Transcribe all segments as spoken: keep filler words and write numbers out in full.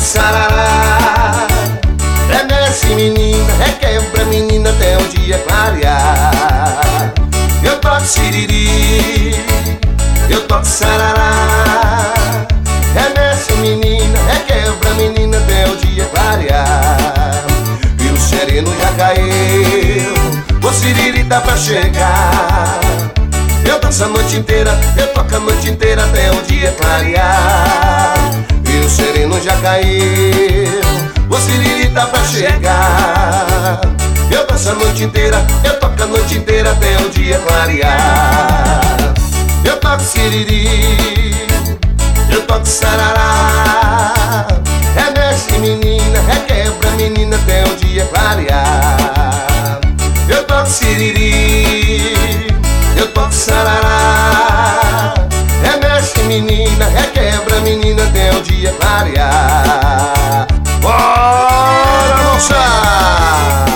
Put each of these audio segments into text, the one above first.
sarará. Remece menina, requebra menina até o dia clarear. Eu toco siriri, eu toco sarará. Remece menina, requebra menina até o dia clarear. E o sereno já caiu, o siriri tá pra chegar. Eu danço a noite inteira, eu toco a noite inteira até o dia clarear. E o sereno já caiu, o siriri tá pra chegar. Eu danço a noite inteira, eu toco a noite inteira até o dia clarear. Eu toco siriri, eu toco sarará. Remexe menina, requebra menina até o dia clarear. Eu toco siriri, eu toco sarará. Remexe menina, requebra menina até o dia clarear. Bora, moça!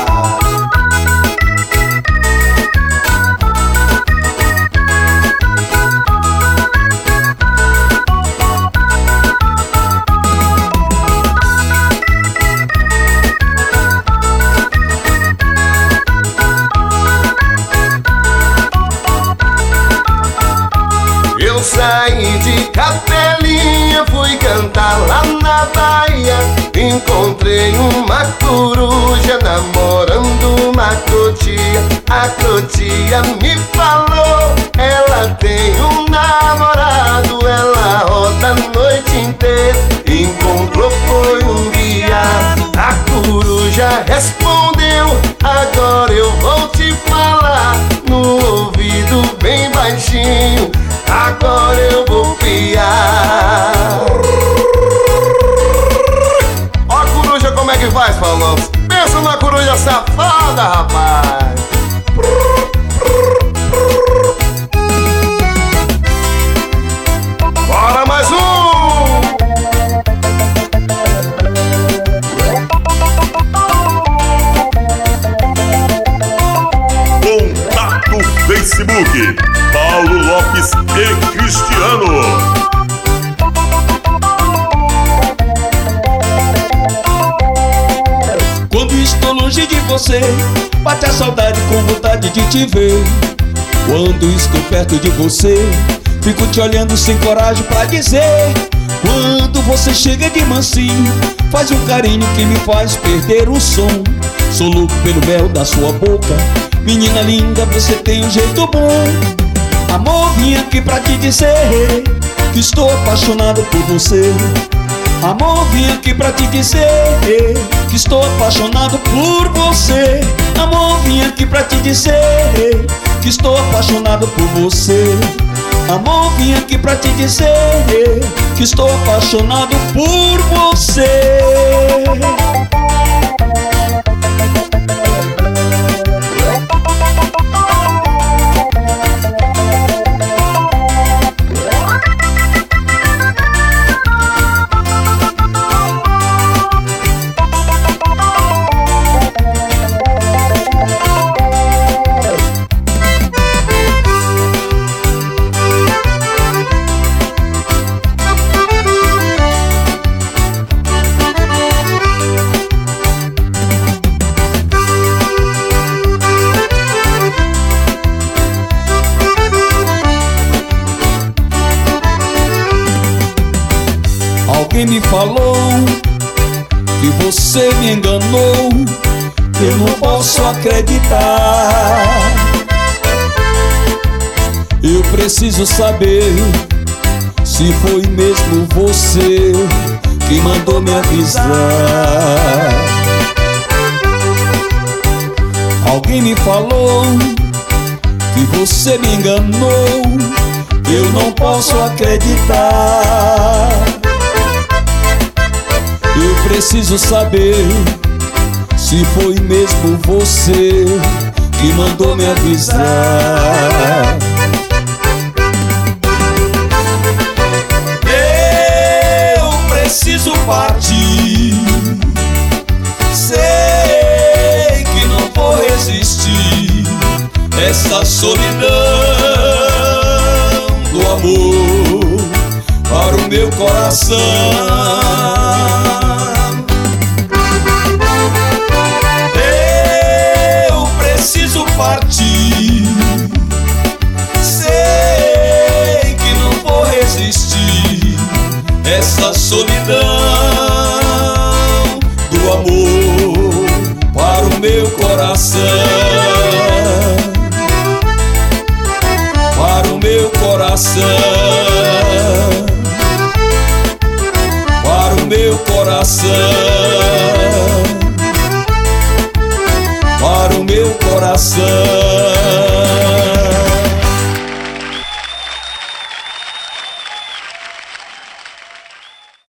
Saí de Capelinha, fui cantar lá na Bahia. Encontrei uma coruja namorando uma cotia. A cotia me falou, ela tem um namorado. Ela roda a noite inteira, encontrou foi um viado. A coruja respondeu, agora eu vou te falar no ouvido bem baixinho. Agora eu vou piar. Ó a coruja como é que faz, Paulão. Pensa numa coruja safada, rapaz. Bora mais um. Contato Facebook Paulo Lopes e Cristiano. Quando estou longe de você, bate a saudade com vontade de te ver. Quando estou perto de você, fico te olhando sem coragem pra dizer. Quando você chega de mansinho, faz um carinho que me faz perder o som. Sou louco pelo mel da sua boca, menina linda, você tem um jeito bom. Amor, vim aqui pra te dizer que estou apaixonado por você. Amor, vim aqui pra te dizer que estou apaixonado por você. Amor, vim aqui pra te dizer que estou apaixonado por você. Amor, vim aqui pra te dizer que estou apaixonado por você. Alguém me falou que você me enganou, eu não posso acreditar. Eu preciso saber se foi mesmo você que mandou me avisar. Alguém me falou que você me enganou, eu não posso acreditar. Eu preciso saber se foi mesmo você que mandou me avisar. Eu preciso partir, sei que não vou resistir essa solidão do amor. para o meu coração. Eu preciso partir, sei que não vou resistir essa solidão do amor para o meu coração, para o meu coração, para o meu coração, para o meu coração.